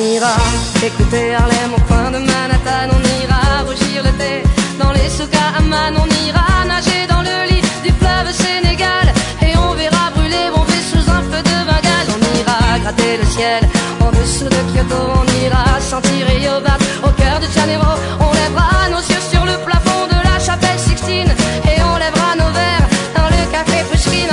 ira écouter Harlem au coin de Manhattan. On ira rougir le thé dans les souks à Amman. On ira nager dans le lit du fleuve Sénégal et on verra brûler Bombay sous un feu de Bengale. On ira gratter le ciel en dessous de Kyoto. On ira sentir Rio Bat au cœur de Janeiro. On lèvera nos yeux sur le plafond de la chapelle Sixtine et on lèvera nos verres dans le café Pushkin.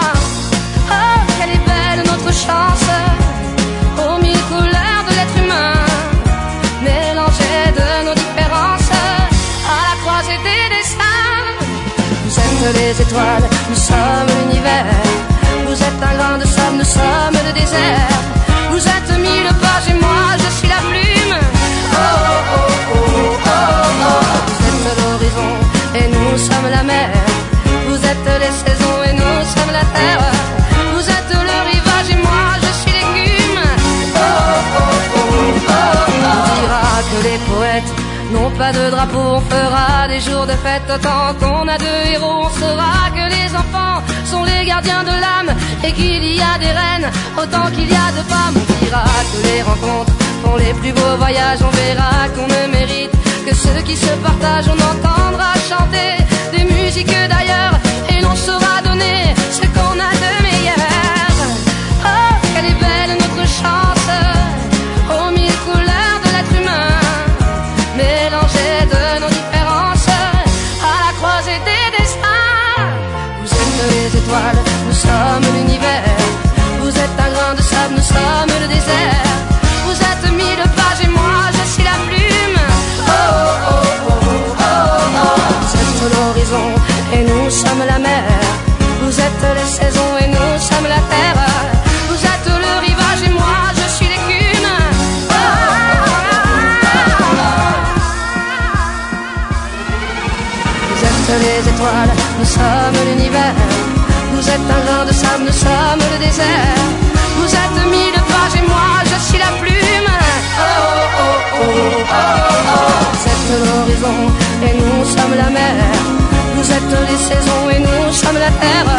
Oh, quelle est belle notre chance, aux mille couleurs de l'être humain, mélangées de nos différences, à la croisée des destins. Vous êtes les étoiles, nous sommes l'univers. Vous êtes un grain de sable, nous sommes le désert. Vous êtes mille pages et moi je suis la plume. Oh, oh, oh, oh, oh, oh. Vous êtes l'horizon et nous sommes la mer. Vous êtes les saisons et nous sommes la terre. Vous êtes le rivage et moi je suis l'écume. Oh, oh, oh, oh, oh. On dira que les poètes n'ont pas de drapeau. On fera des jours de fête autant qu'on a de héros. On saura que les enfants sont les gardiens de l'âme et qu'il y a des reines autant qu'il y a de femmes. On dira que les rencontres font les plus beaux voyages. On verra qu'on ne mérite que ceux qui se partagent. On entendra chanter des musiques d'ailleurs et l'on saura donner ce qu'on a de meilleur. Oh, quelle est belle notre chance, aux mille couleurs de l'être humain, mélangées de nos différences, à la croisée des destins. Vous êtes les étoiles, nous sommes l'univers. Vous êtes un grain de sable, nous sommes le désert. Vous êtes mille pages et moi je suis la plume. Oh, oh, oh, oh, oh, oh. Vous êtes l'horizon et nous sommes la mer. Vous êtes les saisons et nous sommes la terre. Vous êtes le rivage et moi je suis l'écume. Oh, oh, oh, oh. Vous êtes les étoiles, nous sommes l'univers. Vous êtes un grain de sable, nous sommes le désert. Vous êtes mille pages et moi je suis la plume. Oh, oh, oh, oh, oh, oh. Vous êtes l'horizon et nous sommes la mer. Vous êtes les saisons et nous sommes la terre.